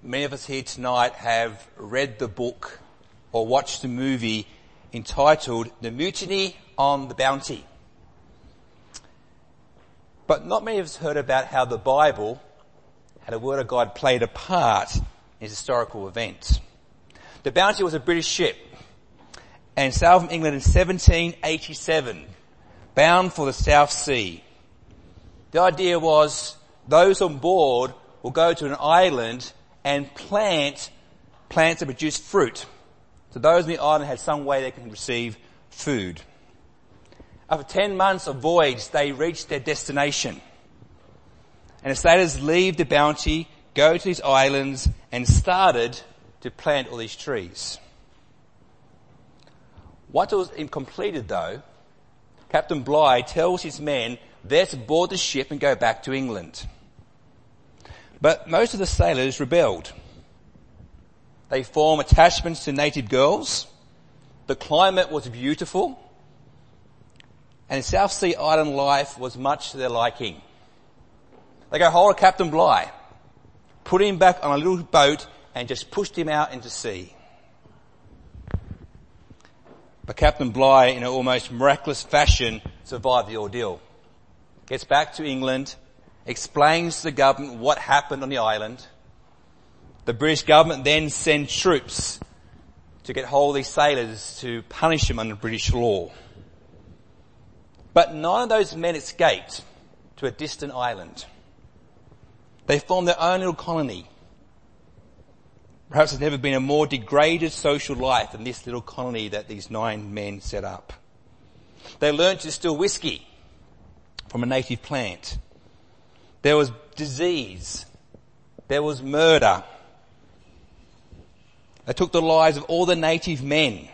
many of us here tonight have read the book or watched the movie entitled The Mutiny on the Bounty. But not many of us heard about how the Bible, how the Word of God played a part in this historical event. The Bounty was a British ship and sailed from England in 1787, bound for the South Sea. The idea was those on board will go to an island and plant plants that produce fruit. So those on the island had some way they can receive food. After 10 months of voyage, they reached their destination. And the sailors leave the Bounty, go to these islands, and started to plant all these trees. Once it was completed though, Captain Bligh tells his men they're to board the ship and go back to England. But most of the sailors rebelled. They formed attachments to native girls. The climate was beautiful. And South Sea island life was much to their liking. They got hold of Captain Bligh, put him back on a little boat and just pushed him out into sea. But Captain Bligh, in an almost miraculous fashion, survived the ordeal. Gets back to England, explains to the government what happened on the island. The British government then sends troops to get hold of these sailors to punish them under British law. But none of those men escaped to a distant island. They formed their own little colony. Perhaps there's never been a more degraded social life than this little colony that these 9 men set up. They learned to distill whiskey from a native plant. There was disease. There was murder. They took the lives of all the native men.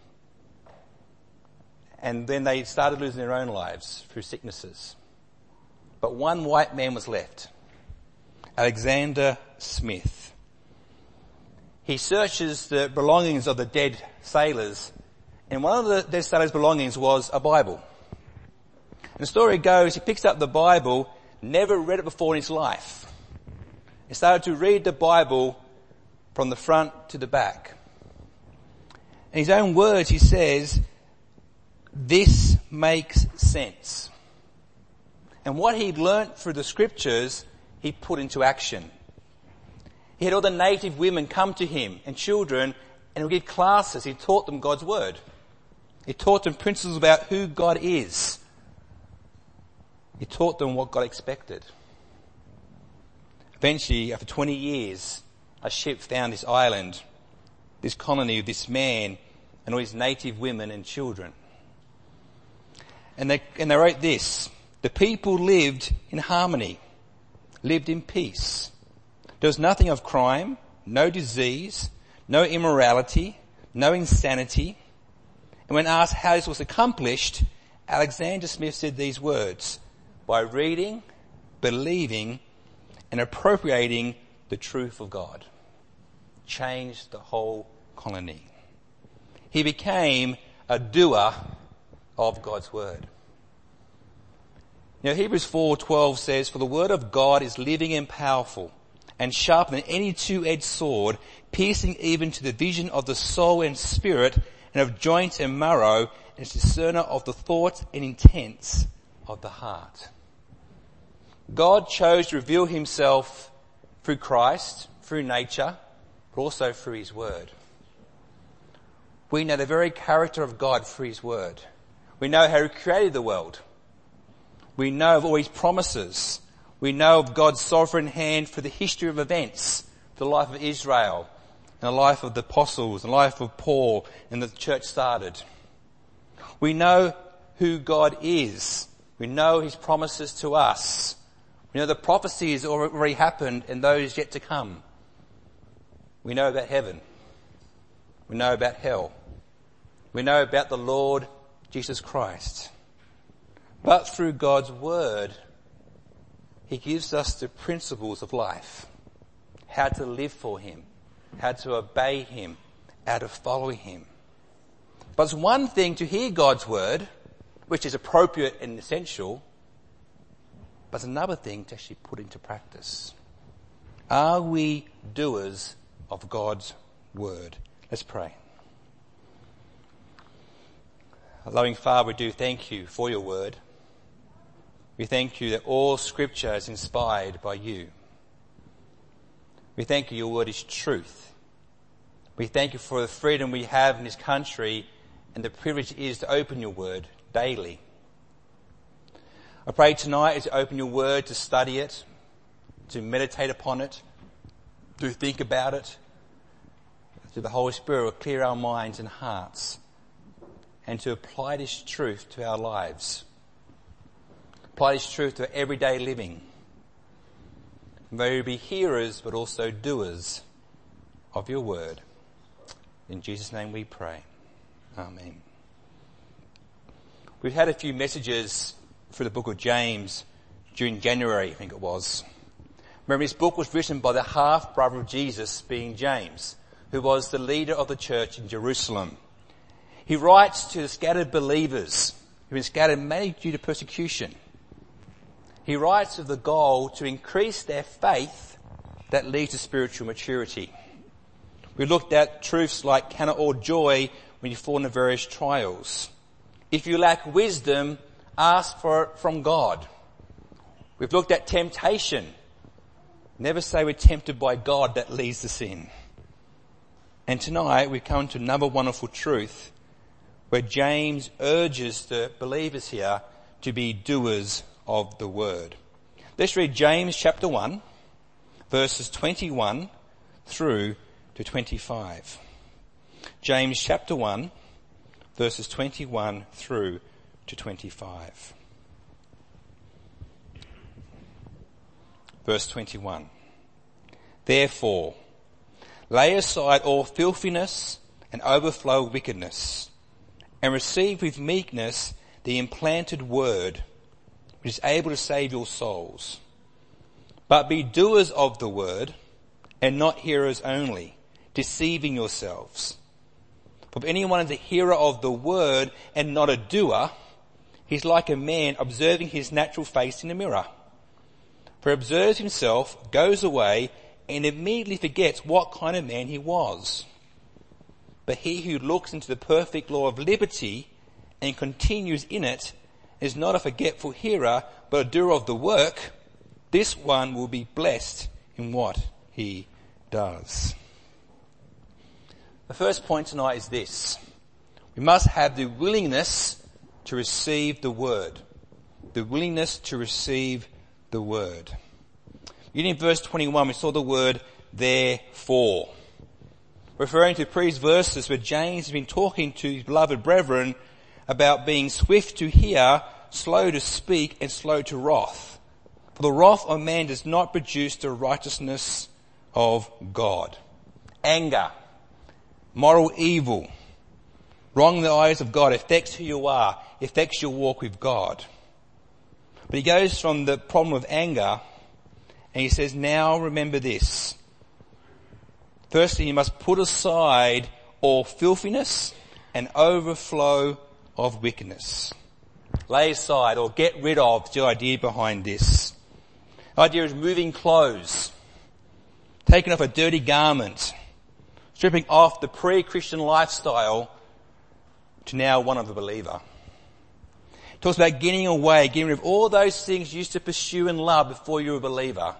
And then they started losing their own lives through sicknesses. But one white man was left. Alexander Smith. He searches the belongings of the dead sailors, and one of the dead sailors' belongings was a Bible. And the story goes, he picks up the Bible, never read it before in his life. He started to read the Bible from the front to the back. In his own words, he says, "This makes sense." And what he'd learnt through the scriptures, he put into action. He had all the native women come to him and children, and he would give classes. He taught them God's word. He taught them principles about who God is. He taught them what God expected. Eventually, after 20 years, a ship found this island, this colony of this man and all his native women and children. And they wrote this: the people lived in harmony, lived in peace. There was nothing of crime, no disease, no immorality, no insanity. And when asked how this was accomplished, Alexander Smith said these words: by reading, believing, and appropriating the truth of God. Changed the whole colony. He became a doer of God's word. Now Hebrews 4:12 says, "For the word of God is living and powerful, and sharper than any two-edged sword, piercing even to the division of the soul and spirit, and of joints and marrow, and is discerner of the thoughts and intents of the heart." God chose to reveal himself through Christ, through nature, but also through his word. We know the very character of God through his word. We know how he created the world. We know of all his promises. We know of God's sovereign hand for the history of events, the life of Israel, and the life of the apostles, and the life of Paul, and the church started. We know who God is. We know his promises to us. We know the prophecies already happened and those yet to come. We know about heaven. We know about hell. We know about the Lord Jesus Christ. But through God's word, he gives us the principles of life, how to live for him, how to obey him, how to follow him. But it's one thing to hear God's word, which is appropriate and essential, but it's another thing to actually put into practice. Are we doers of God's word? Let's pray. Loving Father, we do thank you for your word. We thank you that all scripture is inspired by you. We thank you your word is truth. We thank you for the freedom we have in this country and the privilege it is to open your word daily. I pray tonight as you open your word to study it, to meditate upon it, to think about it, that the Holy Spirit will clear our minds and hearts and to apply this truth to our lives. Apply this truth to our everyday living. May we be hearers but also doers of your word. In Jesus' name we pray. Amen. We've had a few messages through the book of James during January, I think it was. Remember, this book was written by the half-brother of Jesus, being James, who was the leader of the church in Jerusalem. He writes to the scattered believers who have been scattered mainly due to persecution. He writes with the goal to increase their faith that leads to spiritual maturity. We looked at truths like count it all joy when you fall into various trials. If you lack wisdom, ask for it from God. We've looked at temptation. Never say we're tempted by God that leads to sin. And tonight we come to another wonderful truth where James urges the believers here to be doers of the word. Let's read James chapter 1, verses 21 through to 25. James chapter 1, verses 21 through to 25. Verse 21. Therefore, lay aside all filthiness and overflow of wickedness, and receive with meekness the implanted word, which is able to save your souls. But be doers of the word, and not hearers only, deceiving yourselves. For if anyone is a hearer of the word and not a doer, he's like a man observing his natural face in a mirror. For he observes himself, goes away, and immediately forgets what kind of man he was. But he who looks into the perfect law of liberty and continues in it is not a forgetful hearer, but a doer of the work. This one will be blessed in what he does. The first point tonight is this. We must have the willingness to receive the word. The willingness to receive the word. In verse 21, we saw the word therefore, referring to previous verses where James has been talking to his beloved brethren about being swift to hear, slow to speak, and slow to wrath. For the wrath of man does not produce the righteousness of God. Anger, moral evil, wrong in the eyes of God affects who you are, affects your walk with God. But he goes from the problem of anger and he says, now remember this. Firstly, you must put aside all filthiness and overflow of wickedness. Lay aside or get rid of is the idea behind this. The idea is moving clothes, taking off a dirty garment, stripping off the pre-Christian lifestyle to now one of the believer. It talks about getting away, getting rid of all those things you used to pursue and love before you were a believer.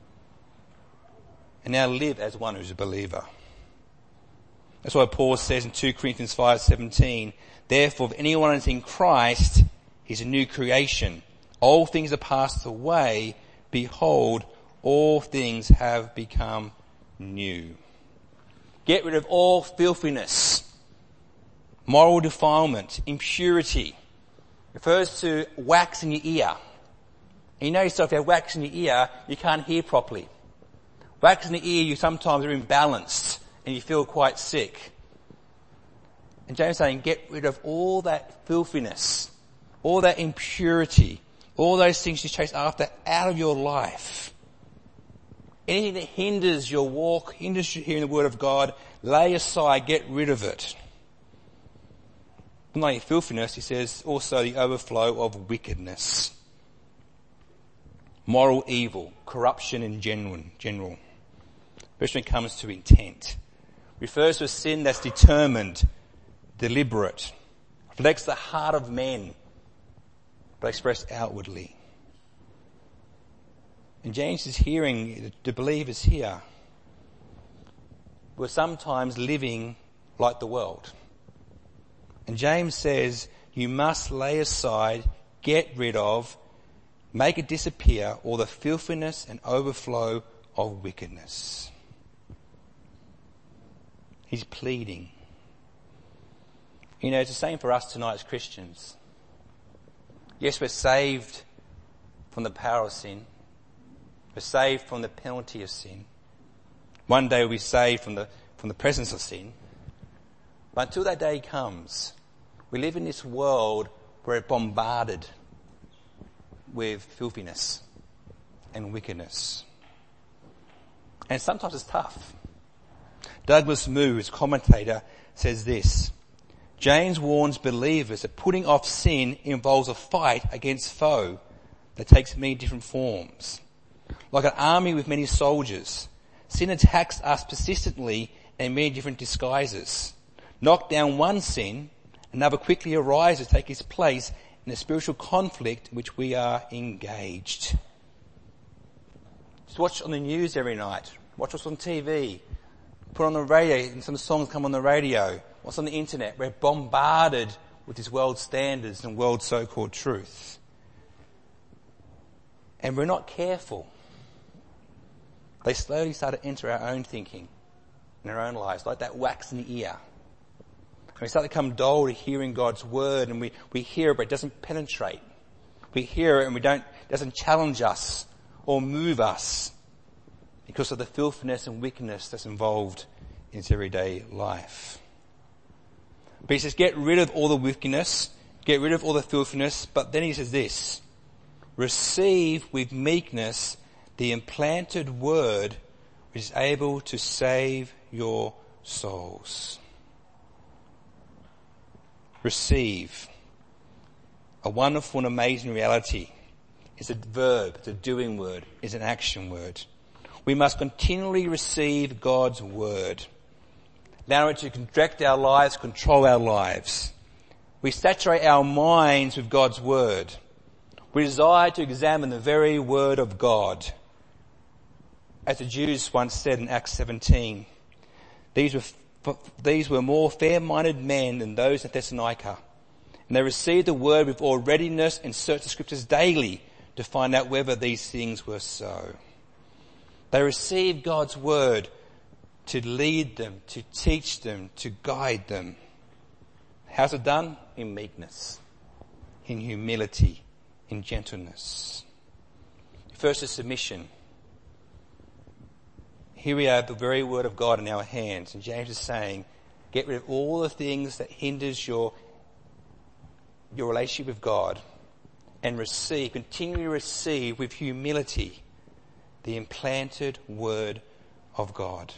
And now live as one who's a believer. That's why Paul says in 2 Corinthians 5:17, therefore if anyone is in Christ, he's a new creation. All things are passed away. Behold, all things have become new. Get rid of all filthiness, moral defilement, impurity. It refers to wax in your ear. And you know yourself, if you have wax in your ear, you can't hear properly. Wax in the ear, you sometimes are imbalanced and you feel quite sick. And James is saying, get rid of all that filthiness, all that impurity, all those things you chase after out of your life. Anything that hinders your walk, hinders you hearing the word of God, lay aside, get rid of it. Not only filthiness, he says, also the overflow of wickedness. Moral evil, corruption in general. especially when it comes to intent. Refers to a sin that's determined, deliberate, reflects the heart of men, but expressed outwardly. And James is hearing the believers here were sometimes living like the world. And James says, you must lay aside, get rid of, make it disappear, all the filthiness and overflow of wickedness. He's pleading. You know, it's the same for us tonight as Christians. Yes, we're saved from the power of sin. We're saved from the penalty of sin. One day we'll be saved from the presence of sin. But until that day comes, we live in this world where we're bombarded with filthiness and wickedness. And sometimes it's tough. Douglas Moo, his commentator, says this: James warns believers that putting off sin involves a fight against foe that takes many different forms. Like an army with many soldiers, sin attacks us persistently in many different disguises. Knock down one sin, another quickly arises to take its place in the spiritual conflict in which we are engaged. Just watch on the news every night. Watch what's on TV. Put on the radio, and some songs come on the radio. What's on the internet? We're bombarded with these world standards and world so-called truth. And we're not careful. They slowly start to enter our own thinking in our own lives, like that wax in the ear. And we start to become dull to hearing God's word, and we hear it, but it doesn't penetrate. We hear it and it doesn't challenge us or move us because of the filthiness and wickedness that's involved in its everyday life. But he says, get rid of all the wickedness, get rid of all the filthiness, but then he says this: receive with meekness the implanted word which is able to save your souls. Receive. A wonderful and amazing reality. It's a verb, it's a doing word, it's an action word. We must continually receive God's word. Allow it to direct our lives, control our lives. We saturate our minds with God's word. We desire to examine the very word of God. As the Jews once said in Acts 17, these were more fair-minded men than those at Thessalonica, and they received the word with all readiness and searched the scriptures daily to find out whether these things were so. They received God's word to lead them, to teach them, to guide them. How's it done? In meekness, in humility, in gentleness. First is submission. Here we have the very word of God in our hands, and James is saying, get rid of all the things that hinders your relationship with God, and continually receive with humility the implanted word of God.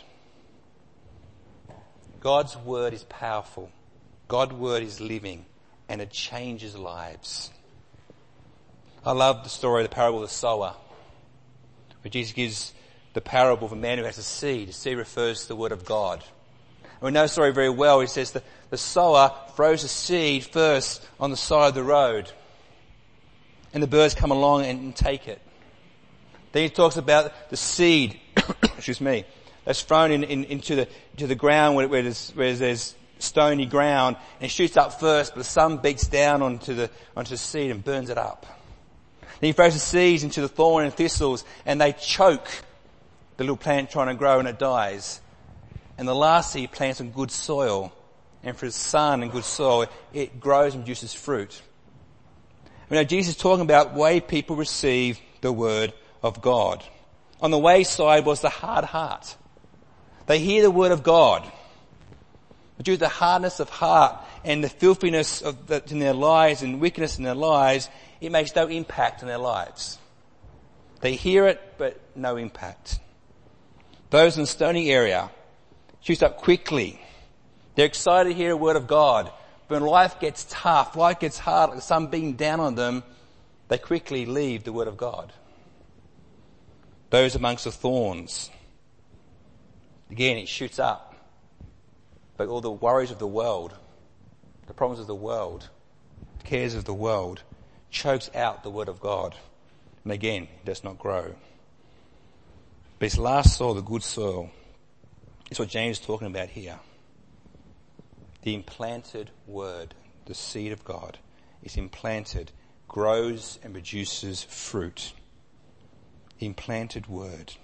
God's word is powerful. God's word is living, and it changes lives. I love the story of the parable of the sower, where Jesus gives the parable of a man who has a seed. The seed refers to the word of God. And we know the story very well. He says that the sower throws the seed first on the side of the road, and the birds come along and take it. Then he talks about the seed, that's thrown into the ground where there's stony ground, and it shoots up first, but the sun beats down onto the seed and burns it up. Then he throws the seeds into the thorn and thistles, and they choke the little plant trying to grow, and it dies. And the last seed plants in good soil, and for the sun and good soil, it grows and produces fruit. You know, Jesus is talking about the way people receive the word of God. On the wayside was the hard heart. They hear the word of God, but due to the hardness of heart and the filthiness of that in their lives and wickedness in their lives, it makes no impact in their lives. They hear it, but no impact. Those in the stony area shoots up quickly. They're excited to hear a word of God. But when life gets tough, life gets hard, like the sun beating down on them, they quickly leave the word of God. Those amongst the thorns Again, it shoots up. But all the worries of the world, the problems of the world, the cares of the world, chokes out the word of God. And again, it does not grow. But its last soil, the good soil, is what James is talking about here. The implanted word, the seed of God, is implanted, grows and produces fruit. The implanted word.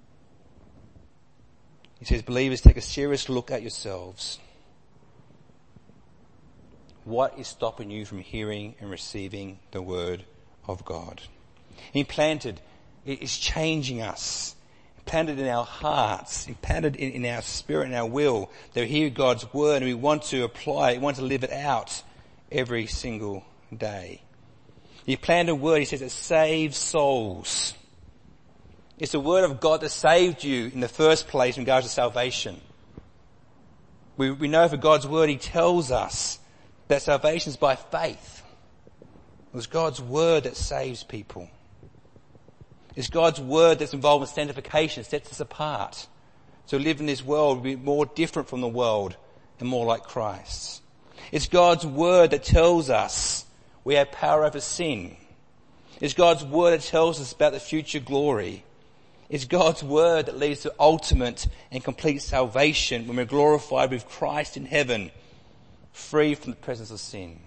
He says, believers, take a serious look at yourselves. What is stopping you from hearing and receiving the word of God? Implanted, it is changing us. Implanted in our hearts, implanted in our spirit and our will, that we hear God's word and we want to apply it, we want to live it out every single day. The implanted word, he says, it saves souls. It's the word of God that saved you in the first place in regards to salvation. We know for God's word, he tells us that salvation is by faith. It was God's word that saves people. It's God's word that's involved in sanctification, sets us apart. So live in this world, be more different from the world and more like Christ. It's God's word that tells us we have power over sin. It's God's word that tells us about the future glory. It's God's word that leads to ultimate and complete salvation when we're glorified with Christ in heaven, free from the presence of sin.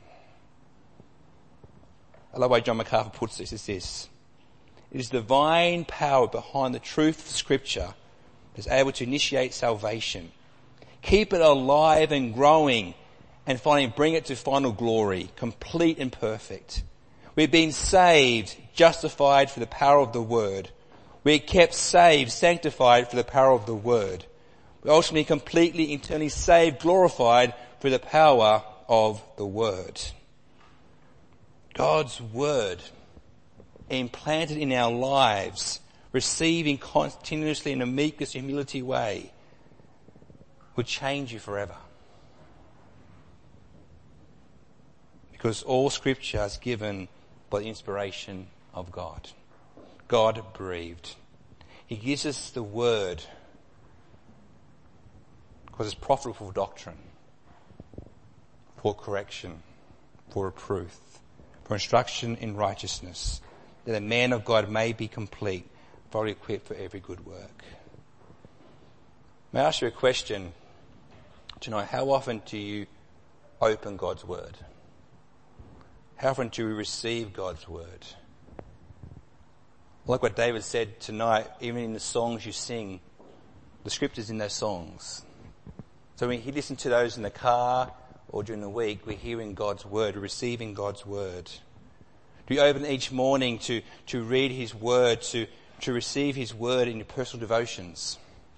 I love the way John MacArthur puts this, is this. It is divine power behind the truth of Scripture that's able to initiate salvation, keep it alive and growing, and finally bring it to final glory, complete and perfect. We've been saved, justified for the power of the Word. We're kept saved, sanctified for the power of the Word. We're ultimately completely, eternally saved, glorified for the power of the Word. God's Word implanted in our lives, receiving continuously in a meekness, humility way, would change you forever. Because all Scripture is given by the inspiration of God. God breathed. He gives us the Word because it's profitable for doctrine, for correction, for reproof, for instruction in righteousness, that the man of God may be complete, fully equipped for every good work. May I ask you a question tonight? How often do you open God's Word? How often do we receive God's Word? Like what David said tonight, even in the songs you sing, the Scripture's in those songs. So when you listen to those in the car or during the week, we're hearing God's Word, we're receiving God's Word. Do you open each morning to read His Word, to receive His Word in your personal devotions?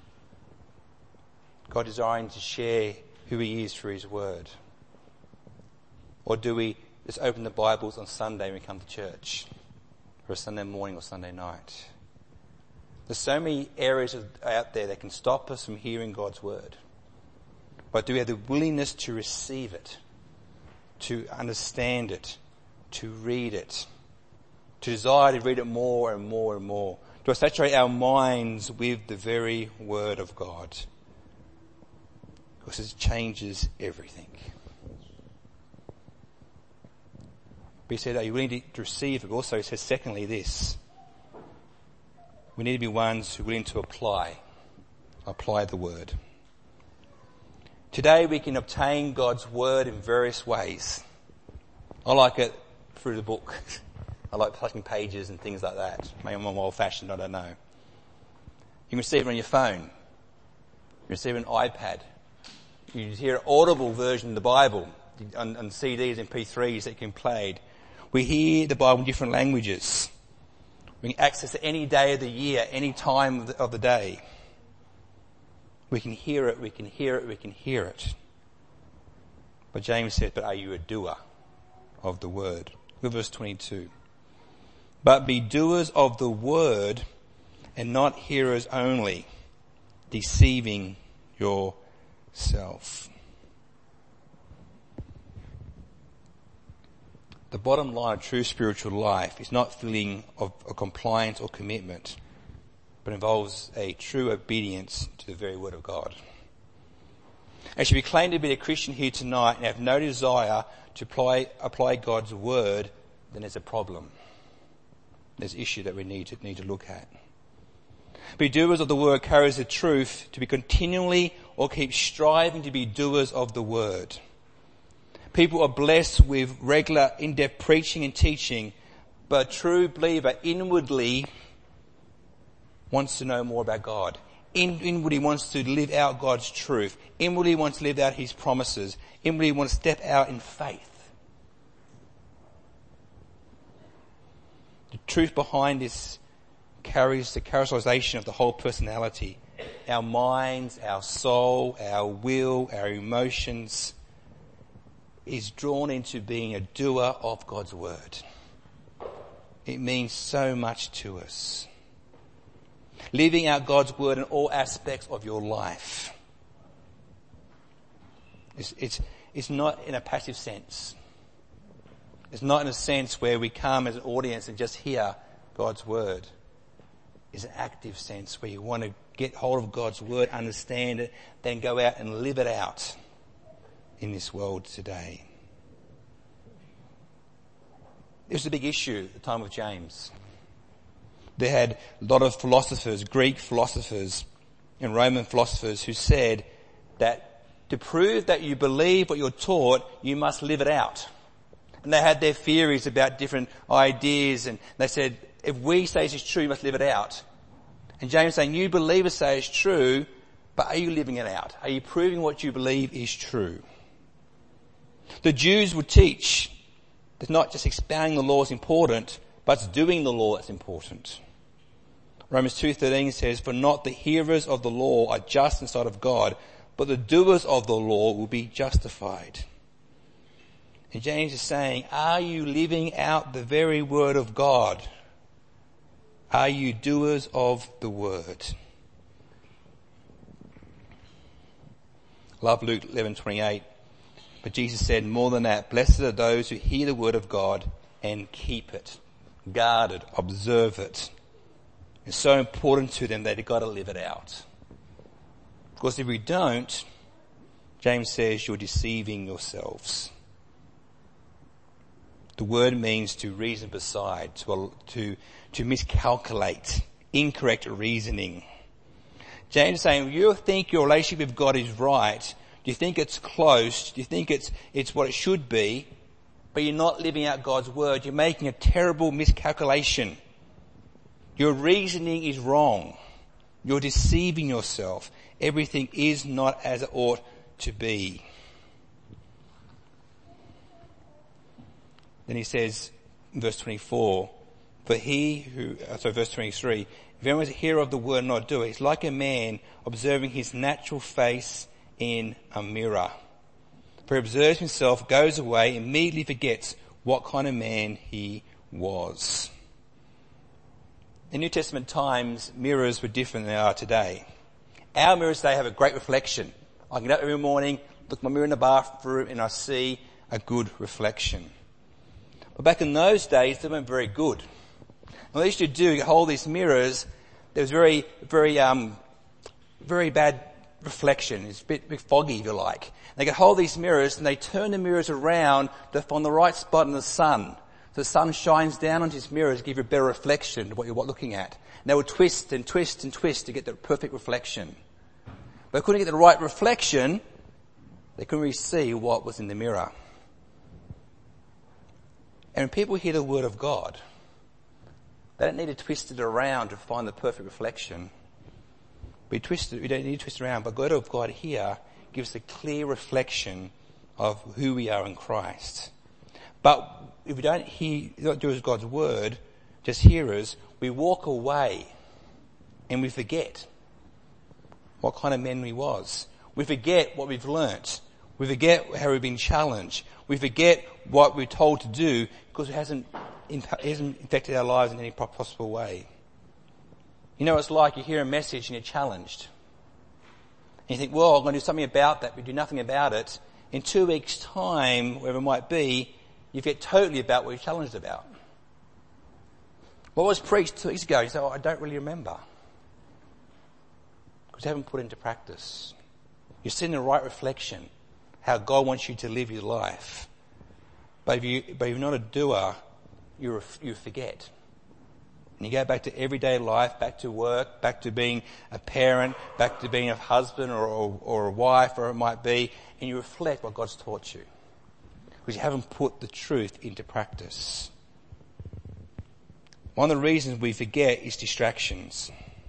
God desiring to share who He is through His Word. Or do we just open the Bibles on Sunday when we come to church? Or a Sunday morning or Sunday night? There's so many areas out there that can stop us from hearing God's Word. But do we have the willingness to receive it, to understand it, to read it, to desire to read it more and more and more, to saturate our minds with the very Word of God? Because it changes everything. But he said, are you willing to receive it? But also he says, secondly, this. We need to be ones who are willing to apply the Word. Today we can obtain God's Word in various ways. I like it through the book. I like flipping pages and things like that. Maybe I'm old fashioned, I don't know. You can receive it on your phone. You can receive it on an iPad. You can hear an audible version of the Bible on CDs and MP3s that you can play. We hear the Bible in different languages. We can access it any day of the year, any time of the day. We can hear it, we can hear it, we can hear it. But James said, but are you a doer of the word? Look at verse 22. But be doers of the word and not hearers only, deceiving yourself. The bottom line of true spiritual life is not feeling of compliance or commitment, but involves a true obedience to the very word of God. And should we claim to be a Christian here tonight and have no desire to apply God's word, then there's a problem. There's an issue that we need to look at. Be doers of the word carries the truth to be continually or keep striving to be doers of the word. People are blessed with regular in-depth preaching and teaching, but a true believer inwardly wants to know more about God. Inwardly wants to live out God's truth. Inwardly wants to live out his promises. Inwardly wants to step out in faith. The truth behind this carries the characterization of the whole personality. Our minds, our soul, our will, our emotions is drawn into being a doer of God's word. It means so much to us. Living out God's word in all aspects of your life. It's not in a passive sense. It's not in a sense where we come as an audience and just hear God's word. It's an active sense where you want to get hold of God's word, understand it, then go out and live it out in this world today. It was a big issue at the time of James. They had a lot of philosophers, Greek philosophers and Roman philosophers, who said that to prove that you believe what you're taught, you must live it out. And they had their theories about different ideas, and they said, if we say it's true, you must live it out. And James is saying, you believers say it's true, but are you living it out? Are you proving what you believe is true? The Jews would teach that not just expounding the law is important, but it's doing the law that's important. Romans 2:13 says, for not the hearers of the law are just in the sight of God, but the doers of the law will be justified. And James is saying, are you living out the very word of God? Are you doers of the word? Love Luke 11:28. But Jesus said, more than that, blessed are those who hear the word of God and keep it, guard it, observe it. It's so important to them that they've got to live it out. Because if we don't, James says you're deceiving yourselves. The word means to reason beside, to miscalculate, incorrect reasoning. James is saying, you think your relationship with God is right, do you think it's close, do you think it's what it should be, but you're not living out God's word, you're making a terrible miscalculation. Your reasoning is wrong. You're deceiving yourself. Everything is not as it ought to be. Then he says in verse 24, verse 23, if anyone is a hearer of the word and not doer, he's like a man observing his natural face in a mirror. For he observes himself, goes away, immediately forgets what kind of man he was. In New Testament times, mirrors were different than they are today. Our mirrors today have a great reflection. I can get up every morning, look at my mirror in the bathroom, and I see a good reflection. But back in those days, they weren't very good. And what they used to do, you hold these mirrors, there was very bad reflection. It's a bit foggy, if you like. They could hold these mirrors, and they turn the mirrors around to find the right spot in the sun. So the sun shines down onto these mirrors to give you a better reflection of what you're looking at. And they would twist and twist and twist to get the perfect reflection. But they couldn't get the right reflection, they couldn't really see what was in the mirror. And when people hear the word of God, they don't need to twist it around to find the perfect reflection. We don't need to twist it around, but the word of God here gives a clear reflection of who we are in Christ. But if we don't do as God's word, just hearers, we walk away and we forget what kind of man we was. We forget what we've learnt. We forget how we've been challenged. We forget what we're told to do because it hasn't affected our lives in any possible way. You know what it's like, you hear a message and you're challenged. And you think, well, I'm going to do something about that, but do nothing about it. In 2 weeks' time, wherever it might be, you forget totally about what you're challenged about. What was preached 2 weeks ago? You say, I don't really remember. Because you haven't put it into practice. You've seen the right reflection, how God wants you to live your life. But if you're not a doer, you forget. And you go back to everyday life, back to work, back to being a parent, back to being a husband or a wife, or it might be, and you reflect what God's taught you. Because you haven't put the truth into practice. One of the reasons we forget is distractions.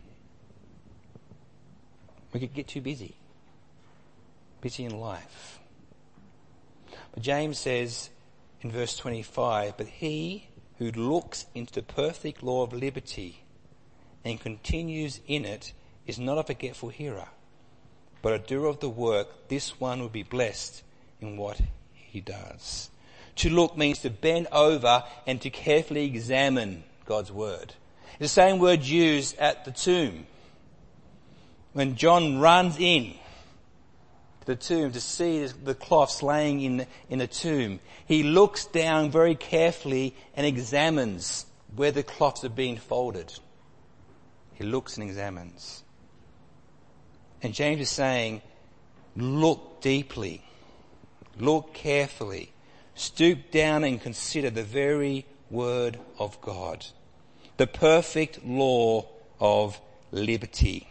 We could get too busy in life. But James says in verse 25, but he who looks into the perfect law of liberty and continues in it is not a forgetful hearer, but a doer of the work. This one will be blessed in what he does. To look means to bend over and to carefully examine God's word. It's the same word used at the tomb. When John runs in to the tomb to see the cloths laying in the tomb, he looks down very carefully and examines where the cloths are being folded. He looks and examines. And James is saying, look deeply, look carefully, stoop down and consider the very word of God, the perfect law of liberty.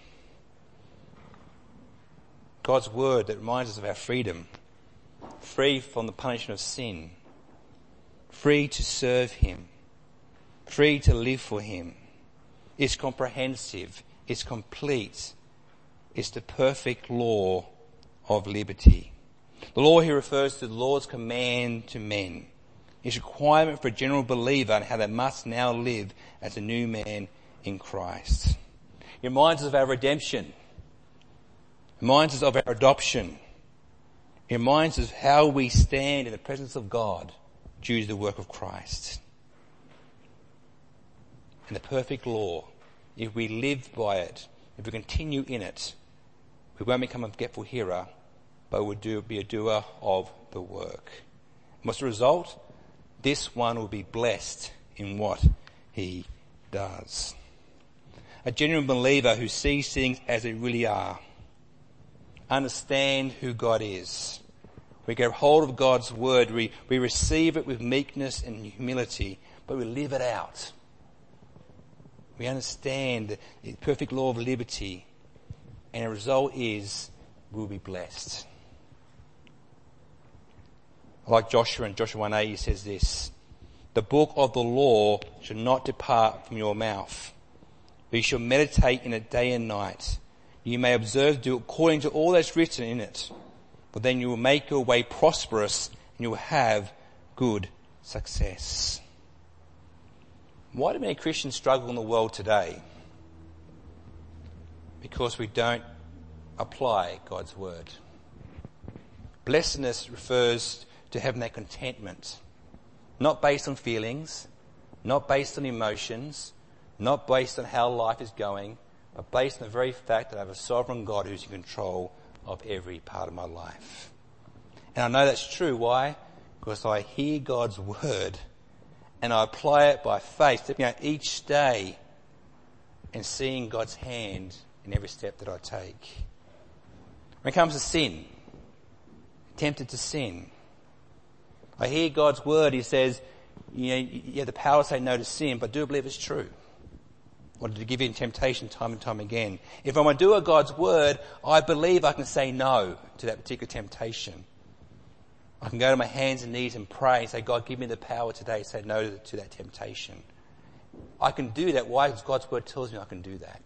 God's word that reminds us of our freedom, free from the punishment of sin, free to serve him, free to live for him. It's comprehensive, it's complete, it's the perfect law of liberty. The law here refers to the Lord's command to men. It's a requirement for a general believer and how they must now live as a new man in Christ. It reminds us of our redemption. It reminds us of our adoption. It reminds us of how we stand in the presence of God due to the work of Christ. And the perfect law, if we live by it, if we continue in it, we won't become a forgetful hearer, but we'll be a doer of the work. And what's the result? This one will be blessed in what he does. A genuine believer who sees things as they really are, understand who God is. We get hold of God's word, we receive it with meekness and humility, but we live it out. We understand the perfect law of liberty, and the result is we'll be blessed. Like Joshua in Joshua 1:8, he says this, the book of the law shall not depart from your mouth, but you shall meditate in it day and night. You may observe to do according to all that's written in it, for then you will make your way prosperous and you will have good success. Why do many Christians struggle in the world today? Because we don't apply God's word. Blessedness refers to having that contentment, not based on feelings, not based on emotions, not based on how life is going, but based on the very fact that I have a sovereign God who's in control of every part of my life. And I know that's true. Why? Because I hear God's word and I apply it by faith, stepping out each day and seeing God's hand in every step that I take. When it comes to sin, tempted to sin, I hear God's word. He says, you have the power to say no to sin, but do believe it's true. Or to give in temptation time and time again. If I'm a doer of God's word, I believe I can say no to that particular temptation. I can go to my hands and knees and pray and say, God, give me the power today to say no to that temptation. I can do that. Why? Because God's word tells me I can do that.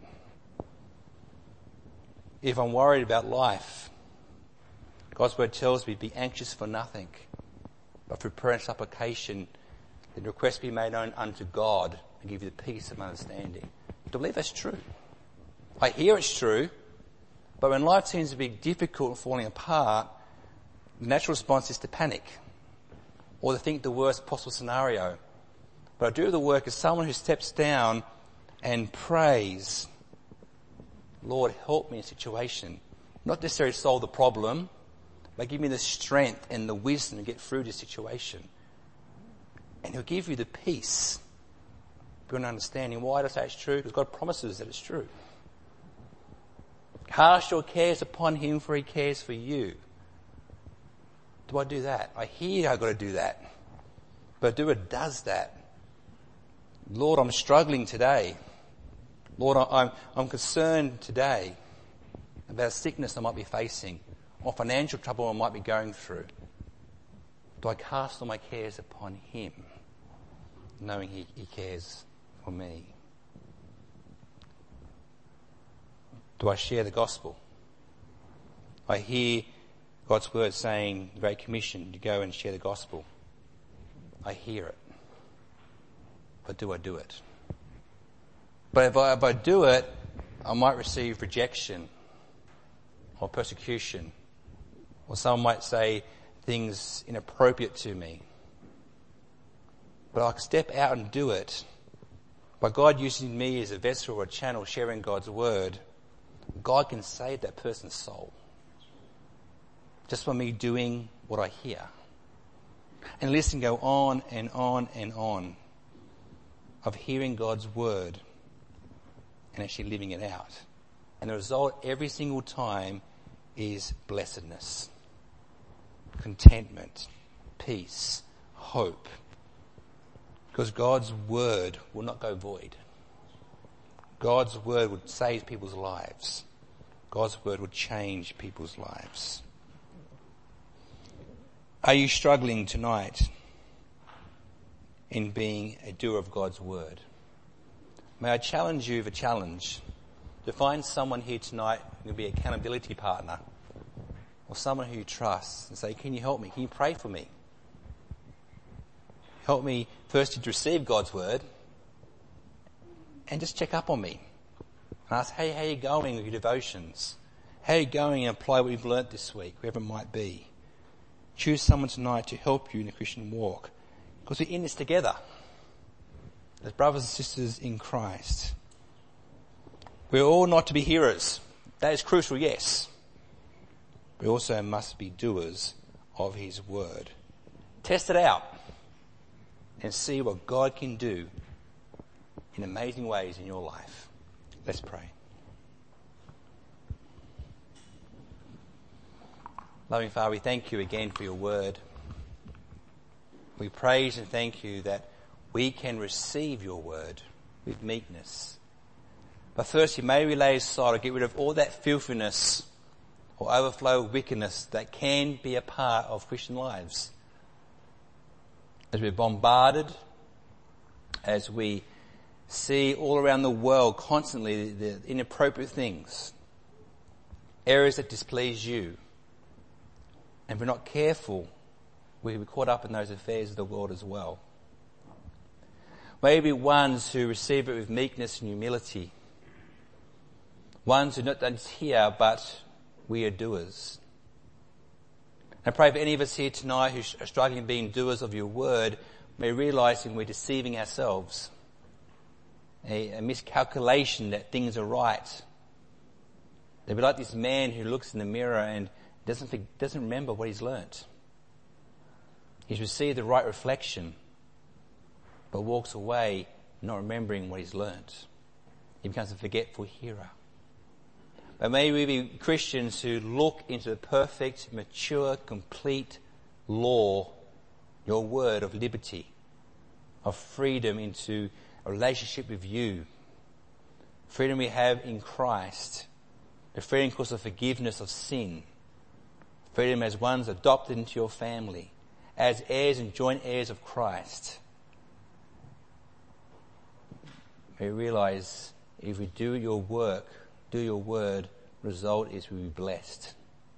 If I'm worried about life, God's word tells me, be anxious for nothing, but through prayer and supplication, the request be made known unto God and give you the peace of understanding. To believe that's true. I hear it's true, but when life seems to be difficult and falling apart, the natural response is to panic or to think the worst possible scenario. But I do the work as someone who steps down and prays, Lord, help me in a situation. Not necessarily solve the problem, but give me the strength and the wisdom to get through this situation. And he'll give you the peace beyond understanding. Why do I say it's true? Because God promises that it's true. Cast your cares upon him, for he cares for you. Do I do that? I hear I've got to do that. But who does that? Lord, I'm struggling today. Lord, I'm concerned today about sickness I might be facing or financial trouble I might be going through. Do I cast all my cares upon him, knowing he cares for me? Do I share the gospel? I hear God's word saying, the Great Commission, to go and share the gospel. I hear it. But do I do it? But if I do it, I might receive rejection or persecution, or someone might say things inappropriate to me. But I can step out and do it. By God using me as a vessel or a channel sharing God's word, God can save that person's soul. Just by me doing what I hear. And listen, go on and on and on of hearing God's word and actually living it out. And the result every single time is blessedness, contentment, peace, hope. Because God's word will not go void. God's word would save people's lives. God's word would change people's lives. Are you struggling tonight in being a doer of God's word? May I challenge you with a challenge to find someone here tonight who will be an accountability partner or someone who you trust and say, can you help me? Can you pray for me? Help me first to receive God's word and just check up on me. And ask, hey, how are you going with your devotions? How are you going and apply what you've learnt this week, wherever it might be? Choose someone tonight to help you in the Christian walk. Because we're in this together. As brothers and sisters in Christ. We're all not to be hearers. That is crucial, yes. We also must be doers of his word. Test it out. And see what God can do in amazing ways in your life. Let's pray. Loving Father, we thank you again for your word. We praise and thank you that we can receive your word with meekness. But firstly, may we lay aside or get rid of all that filthiness or overflow of wickedness that can be a part of Christian lives. As we're bombarded, as we see all around the world constantly the inappropriate things, areas that displease you, and if we're not careful, we'll be caught up in those affairs of the world as well. Maybe ones who receive it with meekness and humility. Ones who not just hear, but we are doers. I pray for any of us here tonight who are struggling being doers of your word, may realising we're deceiving ourselves. A miscalculation that things are right. They'll be like this man who looks in the mirror and doesn't remember what he's learnt. He's received the right reflection, but walks away not remembering what he's learnt. He becomes a forgetful hearer. But may we be Christians who look into the perfect, mature, complete law, your word of liberty, of freedom into a relationship with you. Freedom we have in Christ. The freedom because of forgiveness of sin. Freedom as ones adopted into your family. As heirs and joint heirs of Christ. We realise if we do your work, do your word, result is we'll be blessed.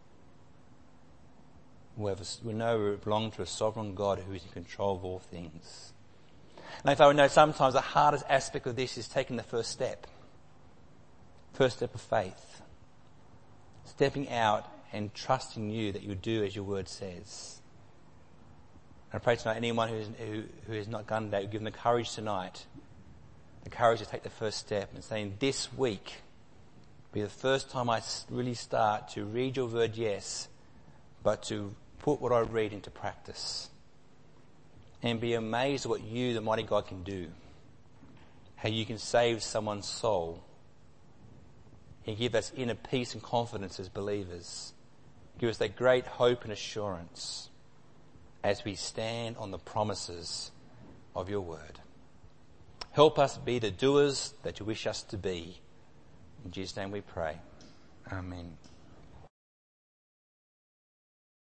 We know we belong to a sovereign God who is in control of all things. And if I know sometimes the hardest aspect of this is taking the first step. First step of faith. Stepping out and trusting you that you'll do as your word says. And I pray tonight anyone who has not done that, you give them the courage tonight. The courage to take the first step and saying, this week be the first time I really start to read your word, yes, but to put what I read into practice. And be amazed at what you, the mighty God, can do. How you can save someone's soul. and give us inner peace and confidence as believers. Give us that great hope and assurance as we stand on the promises of your word. Help us be the doers that you wish us to be. In Jesus' name we pray. Amen.